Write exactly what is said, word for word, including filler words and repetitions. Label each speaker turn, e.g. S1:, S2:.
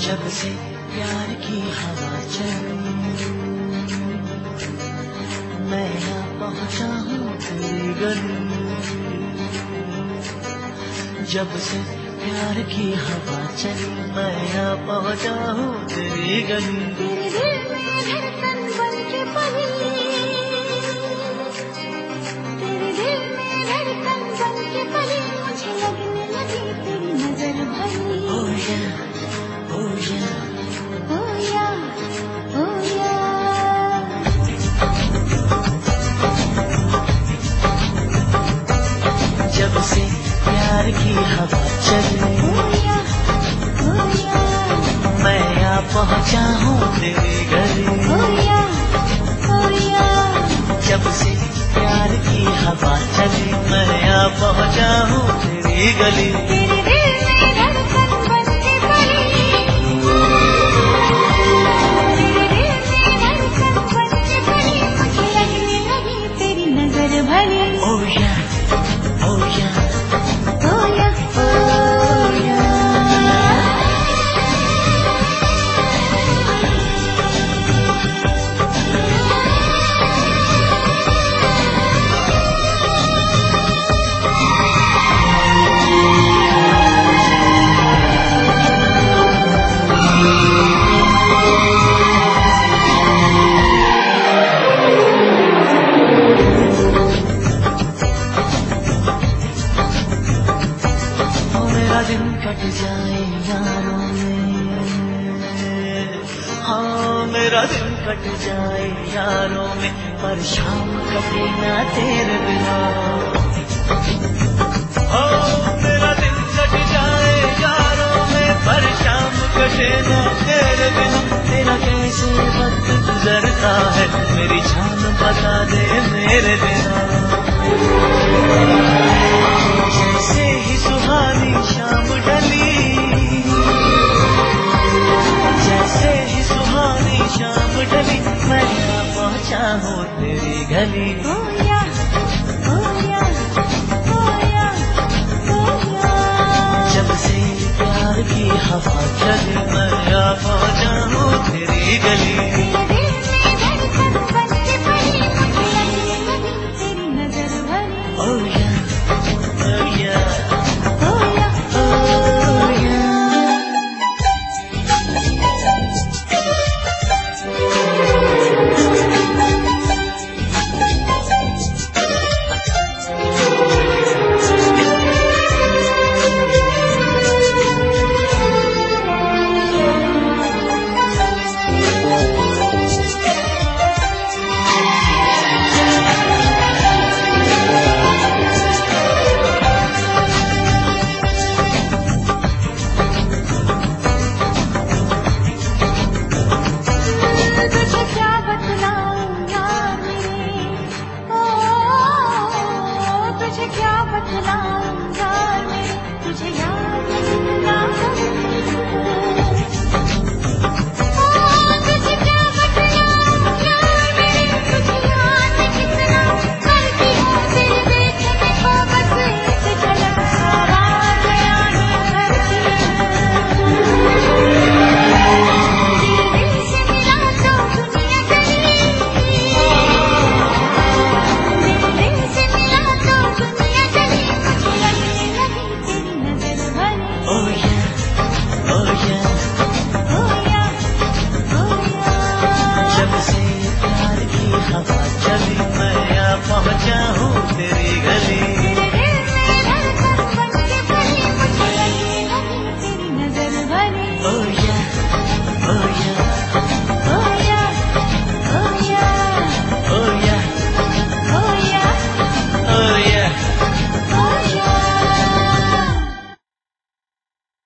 S1: जब से प्यार की हवा चली, मैं यहाँ पहुँचा हूँ तेरी गली। जब से प्यार की हवा चली, मैं यहाँ पहुँचा हूँ तेरी गली।
S2: तेरे दिल में धड़कन बन के पली, तेरे दिल में धड़कन बन के पली, मुझे लगने लगी तेरी नजर भरी।
S1: Oh yeah, oh yeah,
S2: oh yeah, oh yeah।
S1: जब से प्यार की हवा चली,
S2: oh yeah, oh yeah।
S1: मैं यहाँ पहुँचा हूँ तेरी गली।
S2: oh yeah, oh yeah।
S1: जब से प्यार की हवा चली, मैं यहाँ पहुँचा हूँ तेरी गली।
S2: तेरे दिल में धड़कन बन के पली, तेरे दिल में धड़कन बन के पली, मुझे लगने लगी तेरी नजर भरी।
S1: Oh yeah, oh yeah,
S2: oh yeah, oh yeah।
S1: दिन कट जाए यारों में, हाँ मेरा दिन कट जाए यारों में, पर शाम कटे ना तेरे बिना। हाँ मेरा दिन कट जाए यारों में, पर शाम कटे ना तेरे बिना। तेरा कैसे वक्त गुजरता है, मेरी जान बता दे मेरे बिना। जैसे ही सुहानी शाम ढली, जैसे ही सुहानी शाम ढली, मैं यहाँ पहुँचा हूँ तेरी गली।
S2: oh yeah, oh yeah, oh yeah, oh yeah।
S1: जब से प्यार की हवा चली, मैं यहाँ पहुँचा हूँ तेरी गली।
S2: तेरे दिल में धड़कन बन के पली, मुझे लगने लगी तेरी नजर भरी।
S1: Oh yeah, oh yeah,
S2: oh yeah,
S1: oh yeah।
S2: तुझे क्या बतलाऊं यार मेरे, ओ तुझे क्या बतलाऊं यार मेरे, तुझे याद कितना करूं, ओ तुझे क्या बतलाऊं यार मेरे, तुझे याद कितना करती हूँ, तेरे देखने को बस एक झलक सवार बयान करती हूँ।
S1: Oh yeah, oh yeah,